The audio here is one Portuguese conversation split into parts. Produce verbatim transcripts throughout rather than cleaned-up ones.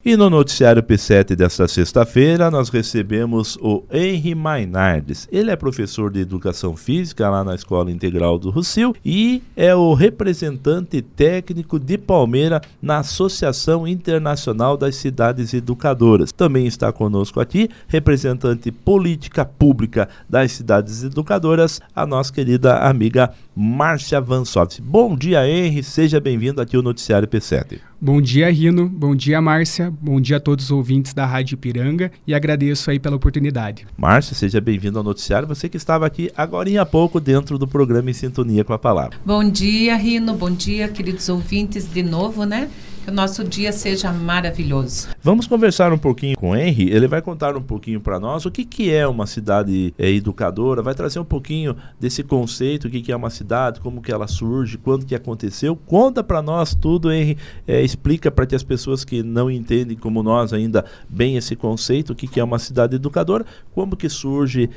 E no noticiário P sete desta sexta-feira, nós recebemos o Henry Mainardes. Ele é professor de Educação Física lá na Escola Integral do Rossio e é o representante técnico de Palmeira na Associação Internacional das Cidades Educadoras. Também está conosco aqui, representante política pública das Cidades Educadoras, a nossa querida amiga Márcia Vansovski. Bom dia, Henry, seja bem-vindo aqui ao noticiário P sete. Bom dia, Rino. Bom dia, Márcia. Bom dia a todos os ouvintes da Rádio Ipiranga e agradeço aí pela oportunidade. Márcia, seja bem-vindo ao noticiário. Você que estava aqui agorinha há pouco dentro do programa Em Sintonia com a Palavra. Bom dia, Rino. Bom dia, queridos ouvintes, de novo, né? Que o nosso dia seja maravilhoso. Vamos conversar um pouquinho com o Henry. Ele vai contar um pouquinho para nós o que, que é uma cidade é, educadora, vai trazer um pouquinho desse conceito, o que, que é uma cidade, como que ela surge, quando que aconteceu. Conta para nós tudo, Henry. É, explica para que as pessoas que não entendem como nós ainda bem esse conceito, o que, que é uma cidade educadora, como que surge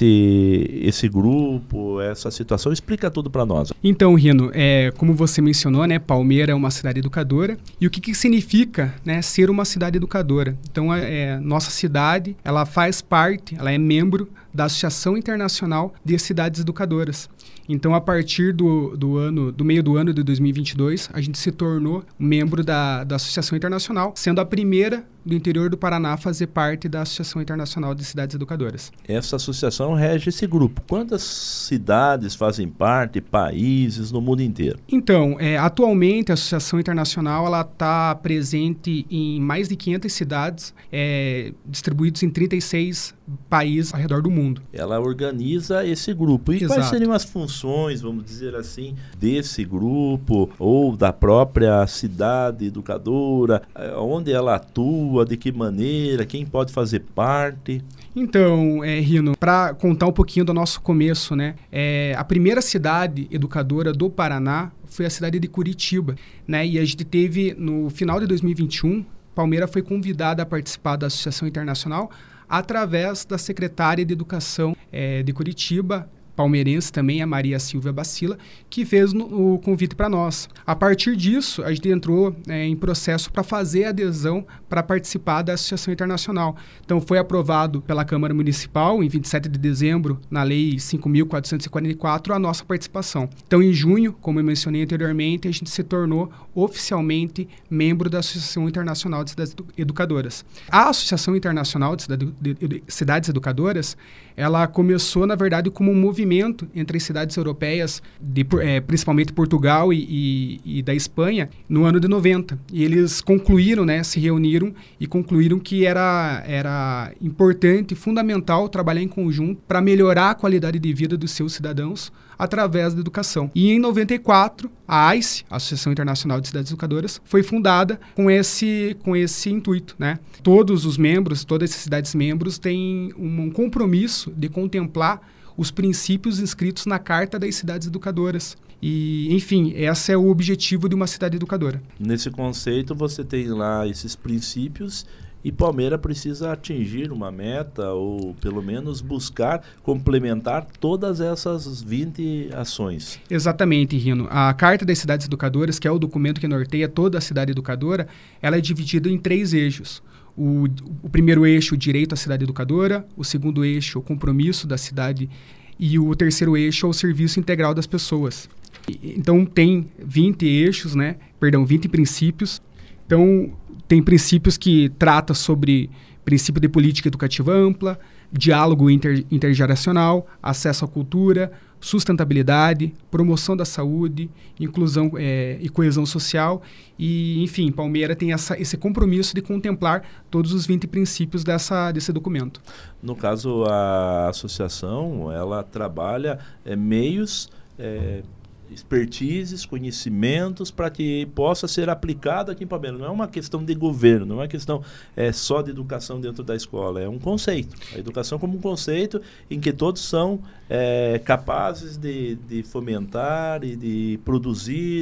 esse, esse grupo, essa situação. Explica tudo para nós. Então, Rino, é, como você mencionou, né, Palmeira é uma cidade educadora. E o que, que significa, né, ser uma cidade educadora? Então, é, nossa cidade, ela faz parte, ela é membro da Associação Internacional de Cidades Educadoras. Então, a partir do, do, ano, do meio do ano de dois mil e vinte e dois, a gente se tornou membro da, da Associação Internacional, sendo a primeira do interior do Paraná a fazer parte da Associação Internacional de Cidades Educadoras. Essa associação rege esse grupo. Quantas cidades fazem parte, países no mundo inteiro? Então, é, atualmente a Associação Internacional está presente em mais de quinhentas cidades, é, distribuídas em trinta e seis países ao redor do mundo. Ela organiza esse grupo. E Exato. Quais seriam as funções, vamos dizer assim, desse grupo ou da própria cidade educadora? Onde ela atua, de que maneira, quem pode fazer parte? Então, é, Rino, para contar um pouquinho do nosso começo, né? É, a primeira cidade educadora do Paraná foi a cidade de Curitiba, né? E a gente teve, no final de dois mil e vinte e um, Palmeira foi convidada a participar da Associação Internacional através da secretária de Educação é, de Curitiba, palmeirense também, a Maria Silvia Bacila, que fez no, o convite para nós. A partir disso, a gente entrou é, em processo para fazer a adesão para participar da Associação Internacional. Então, foi aprovado pela Câmara Municipal, em vinte e sete de dezembro, na Lei cinco mil quatrocentos e quarenta e quatro, a nossa participação. Então, em junho, como eu mencionei anteriormente, a gente se tornou oficialmente membro da Associação Internacional de Cidades Educadoras. A Associação Internacional de Cidades Educadoras, ela começou, na verdade, como um movimento entre as cidades europeias, de, é, principalmente Portugal e, e, e da Espanha, no ano de noventa. E eles concluíram, né, se reuniram e concluíram que era, era importante, fundamental trabalhar em conjunto para melhorar a qualidade de vida dos seus cidadãos através da educação. E em noventa e quatro, a AICE, a Associação Internacional de Cidades Educadoras, foi fundada com esse, com esse intuito, né? Todos os membros, todas as cidades membros têm um, um compromisso de contemplar os princípios inscritos na Carta das Cidades Educadoras. E, enfim, esse é o objetivo de uma cidade educadora. Nesse conceito, você tem lá esses princípios e Palmeira precisa atingir uma meta ou, pelo menos, buscar complementar todas essas vinte ações. Exatamente, Rino. A Carta das Cidades Educadoras, que é o documento que norteia toda a cidade educadora, ela é dividida em três eixos. O, o primeiro eixo, o direito à cidade educadora, o segundo eixo, o compromisso da cidade, e o terceiro eixo é o serviço integral das pessoas. Então, tem vinte eixos, né? Perdão, vinte princípios. Então, tem princípios que tratam sobre princípio de política educativa ampla, diálogo inter, intergeracional, acesso à cultura, sustentabilidade, promoção da saúde, inclusão é, e coesão social. E, enfim, Palmeira tem essa, esse compromisso de contemplar todos os vinte princípios dessa, desse documento. No caso, a associação, ela trabalha é, meios... É, expertises, conhecimentos para que possa ser aplicado aqui em Palmeira. Não é uma questão de governo, não é uma questão é, só de educação dentro da escola, é um conceito. A educação como um conceito em que todos são é, capazes de, de fomentar e de produzir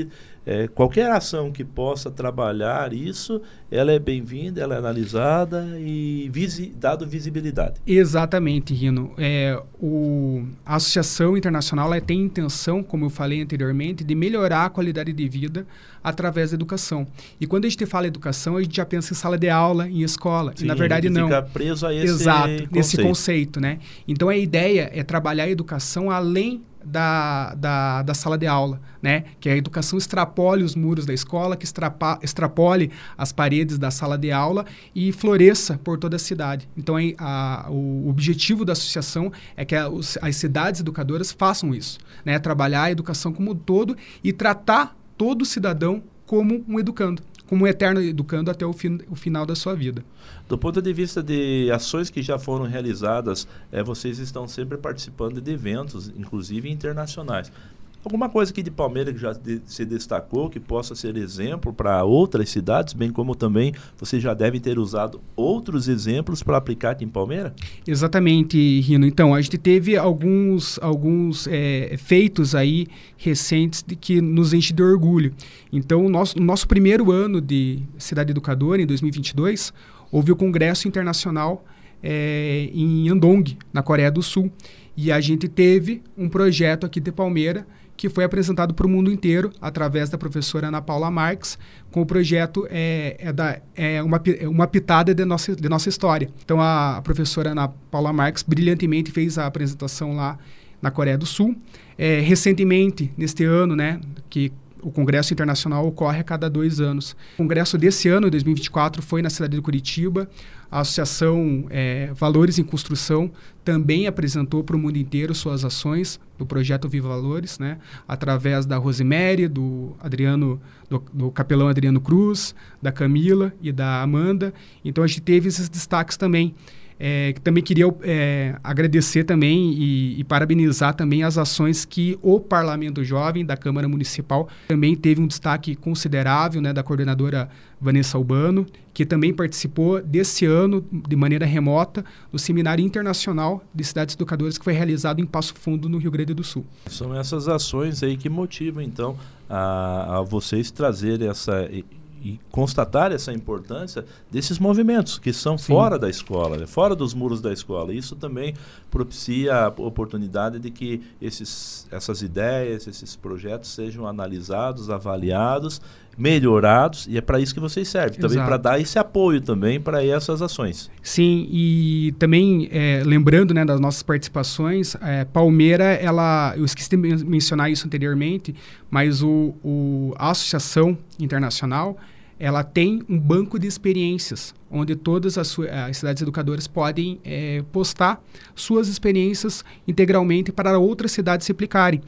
é, qualquer ação que possa trabalhar isso, ela é bem-vinda, ela é analisada e visi, dado visibilidade. Exatamente, Rino. É, o, a Associação Internacional ela tem intenção, como eu falei anteriormente, de melhorar a qualidade de vida através da educação. E quando a gente fala educação, a gente já pensa em sala de aula, em escola. Sim, e na verdade não. Fica preso a esse Exato, conceito. nesse conceito, né? Então a ideia é trabalhar a educação além Da, da, da sala de aula, né? Que a educação extrapole os muros da escola, que extrapa, extrapole as paredes da sala de aula e floresça por toda a cidade. Então, a, a, o objetivo da associação é que a, os, as cidades educadoras façam isso, né? Trabalhar a educação como um todo e tratar todo cidadão como um educando, como um eterno educando até o, fin, o final da sua vida. Do ponto de vista de ações que já foram realizadas, é, vocês estão sempre participando de eventos, inclusive internacionais. Alguma coisa aqui de Palmeira que já de, se destacou, que possa ser exemplo para outras cidades, bem como também você já deve ter usado outros exemplos para aplicar aqui em Palmeira? Exatamente, Rino. Então, a gente teve alguns, alguns é, feitos aí recentes de que nos enche de orgulho. Então, o nosso, nosso primeiro ano de Cidade Educadora, em dois mil e vinte e dois, houve o Congresso Internacional é, em Andong, na Coreia do Sul. E a gente teve um projeto aqui de Palmeira que foi apresentado para o mundo inteiro através da professora Ana Paula Marques, com o projeto é, é, da, é uma, uma pitada de nossa, de nossa história. Então, a, a professora Ana Paula Marques brilhantemente fez a apresentação lá na Coreia do Sul. É, recentemente, neste ano, né, que o Congresso Internacional ocorre a cada dois anos. O congresso desse ano, dois mil e vinte e quatro, foi na cidade de Curitiba. A Associação é, Valores em Construção também apresentou para o mundo inteiro suas ações do projeto Viva Valores, né? Através da Rosemary, do Adriano, do, do capelão Adriano Cruz, da Camila e da Amanda. Então a gente teve esses destaques também. É, também queria é, agradecer também e, e parabenizar também as ações que o Parlamento Jovem da Câmara Municipal também teve um destaque considerável, né, da coordenadora Vanessa Albano, que também participou desse ano de maneira remota do Seminário Internacional de Cidades Educadoras que foi realizado em Passo Fundo, no Rio Grande do Sul. São essas ações aí que motivam então a, a vocês trazerem essa... e constatar essa importância desses movimentos que são Sim. fora da escola, fora dos muros da escola. Isso também propicia a oportunidade de que esses, essas ideias, esses projetos sejam analisados, avaliados, melhorados, e é para isso que vocês servem, também para dar esse apoio também para essas ações. Sim, e também é, lembrando, né, das nossas participações, é, Palmeira, ela, eu esqueci de mencionar isso anteriormente, mas o, o, a Associação Internacional, ela tem um banco de experiências, onde todas as, as cidades educadoras podem é, postar suas experiências integralmente para outras cidades replicarem.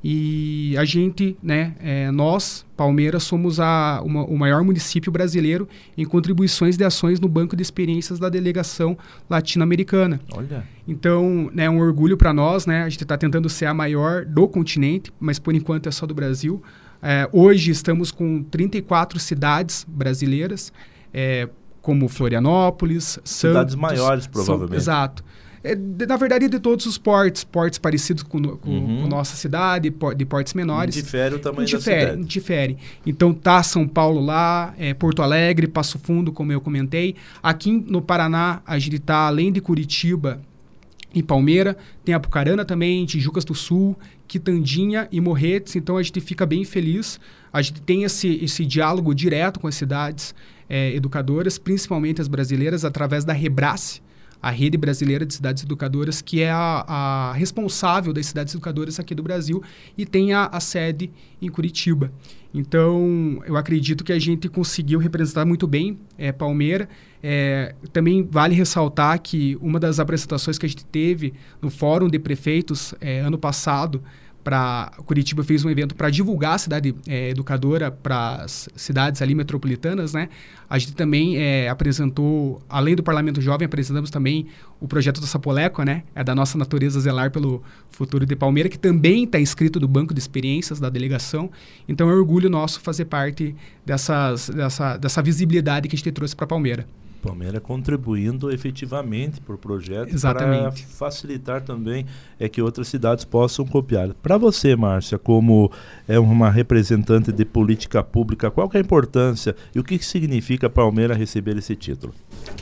E a gente, né, é, nós, Palmeira, somos a, uma, o maior município brasileiro em contribuições de ações no banco de experiências da delegação latino-americana. Olha. Então, é né, um orgulho para nós, né? A gente está tentando ser a maior do continente, mas por enquanto é só do Brasil. É, hoje estamos com trinta e quatro cidades brasileiras, é, como Florianópolis, cidades Santos, maiores, provavelmente. São, exato. É, de, na verdade, de todos os portes, portes parecidos com, com, uhum. com nossa cidade, por, de portes menores. Difere o tamanho difere, da cidade. Difere. Então, tá São Paulo lá, é, Porto Alegre, Passo Fundo, como eu comentei. Aqui no Paraná, a gente está, além de Curitiba e Palmeira, tem Apucarana também, Tijucas do Sul, Quitandinha e Morretes. Então, a gente fica bem feliz. A gente tem esse, esse diálogo direto com as cidades é, educadoras, principalmente as brasileiras, através da Rebrace, a Rede Brasileira de Cidades Educadoras, que é a, a responsável das cidades educadoras aqui do Brasil e tem a, a sede em Curitiba. Então, eu acredito que a gente conseguiu representar muito bem é, Palmeira. É, também vale ressaltar que uma das apresentações que a gente teve no Fórum de Prefeitos é, ano passado, para Curitiba fez um evento para divulgar a cidade é, educadora para as cidades ali metropolitanas, né? A gente também é, apresentou, além do Parlamento Jovem, apresentamos também o projeto do Sapoleco, né? É da nossa natureza zelar pelo futuro de Palmeira, que também está inscrito no banco de experiências da delegação. Então é um orgulho nosso fazer parte dessas, dessa, dessa visibilidade que a gente trouxe para Palmeira. Palmeira contribuindo efetivamente para o projeto, para facilitar também é que outras cidades possam copiar. Para você, Márcia, como é uma representante de política pública, qual que é a importância e o que significa Palmeira receber esse título?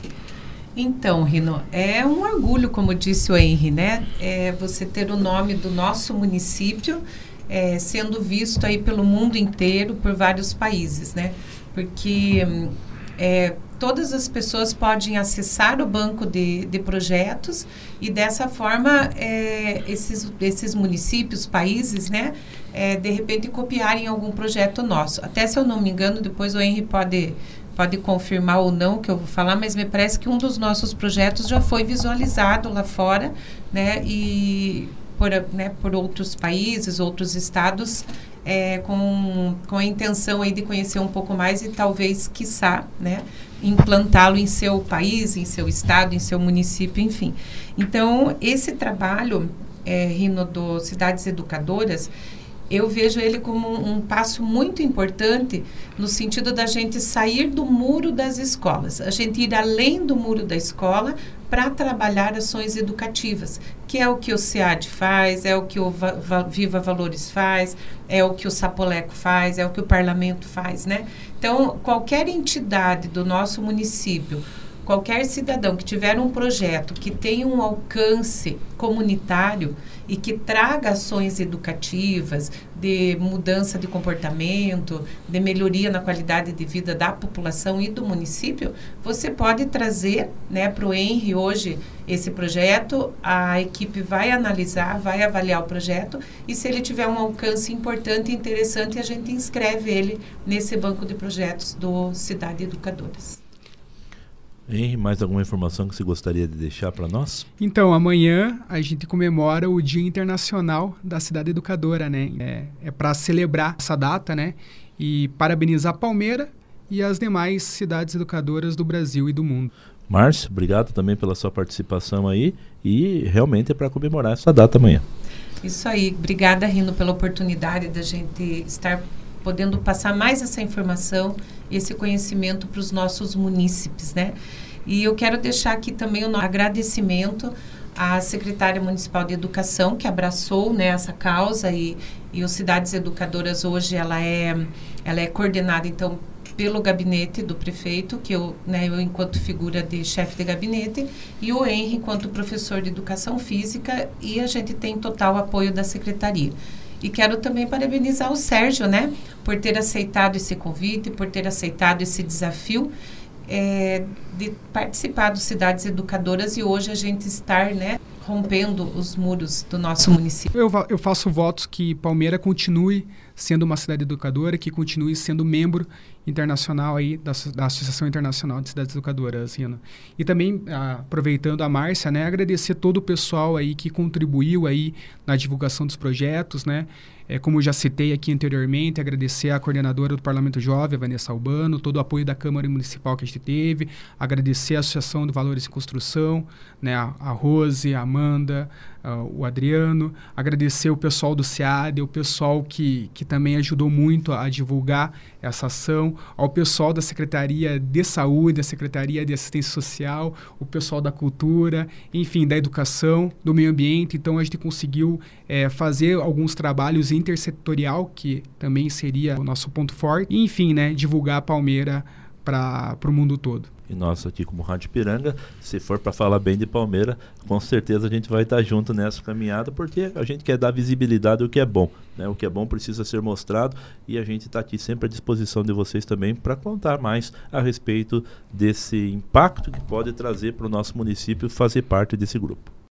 Então, Rino, é um orgulho, como disse o Henry, né? É você ter o nome do nosso município é, sendo visto aí pelo mundo inteiro, por vários países, né? Porque é, todas as pessoas podem acessar o banco de, de projetos e dessa forma é, esses, esses municípios, países, né, é, de repente copiarem algum projeto nosso. Até se eu não me engano, depois o Henry pode, pode confirmar ou não o que eu vou falar, mas me parece que um dos nossos projetos já foi visualizado lá fora, né, e por, né, por outros países, outros estados, É, com, com a intenção aí de conhecer um pouco mais e talvez, quiçá, né, implantá-lo em seu país, em seu estado, em seu município, enfim. Então, esse trabalho, é, Rino, do Cidades Educadoras, eu vejo ele como um, um passo muito importante no sentido da gente sair do muro das escolas, a gente ir além do muro da escola para trabalhar ações educativas, que é o que o SEAD faz, é o que o Va- Va- Viva Valores faz, é o que o Sapoleco faz, é o que o Parlamento faz, né? Então, qualquer entidade do nosso município, qualquer cidadão que tiver um projeto que tenha um alcance comunitário e que traga ações educativas, de mudança de comportamento, de melhoria na qualidade de vida da população e do município, você pode trazer, né, para o Henry hoje esse projeto, a equipe vai analisar, vai avaliar o projeto e se ele tiver um alcance importante e interessante, a gente inscreve ele nesse banco de projetos do Cidade Educadoras. Henry, mais alguma informação que você gostaria de deixar para nós? Então, amanhã a gente comemora o Dia Internacional da Cidade Educadora, né? É, é para celebrar essa data, né? E parabenizar Palmeira e as demais cidades educadoras do Brasil e do mundo. Márcio, obrigado também pela sua participação aí e realmente é para comemorar essa data amanhã. Isso aí. Obrigada, Rino, pela oportunidade da gente estar podendo passar mais essa informação, esse conhecimento para os nossos munícipes, né? E eu quero deixar aqui também um agradecimento à secretária municipal de educação que abraçou, né, essa causa e, e o Cidades Educadoras hoje ela é, ela é coordenada então pelo gabinete do prefeito, que eu, né, eu enquanto figura de chefe de gabinete e o Henry enquanto professor de educação física e a gente tem total apoio da secretaria. E quero também parabenizar o Sérgio, né, por ter aceitado esse convite, por ter aceitado esse desafio é, de participar do Cidades Educadoras e hoje a gente estar, né, rompendo os muros do nosso município. Eu, eu faço votos que Palmeira continue sendo uma cidade educadora, que continue sendo membro internacional aí da, da Associação Internacional de Cidades Educadoras, Rino. E também, ah, aproveitando a Márcia, né, agradecer todo o pessoal aí que contribuiu aí na divulgação dos projetos, né? É, como já citei aqui anteriormente, agradecer à coordenadora do Parlamento Jovem, a Vanessa Albano, todo o apoio da Câmara Municipal que a gente teve, agradecer a Associação de Valores em Construção, né, a, a Rose, a Amanda, uh, o Adriano, agradecer o pessoal do SEAD, o pessoal que, que também ajudou muito a, a divulgar essa ação, ao pessoal da Secretaria de Saúde, a Secretaria de Assistência Social, o pessoal da Cultura, enfim, da Educação, do Meio Ambiente. Então, a gente conseguiu é, fazer alguns trabalhos intersetorial, que também seria o nosso ponto forte, e, enfim, né, divulgar a Palmeira para o mundo todo. E nós aqui como Rádio Ipiranga, se for para falar bem de Palmeira, com certeza a gente vai estar junto nessa caminhada, porque a gente quer dar visibilidade ao que é bom, né? O que é bom precisa ser mostrado e a gente está aqui sempre à disposição de vocês também para contar mais a respeito desse impacto que pode trazer para o nosso município fazer parte desse grupo.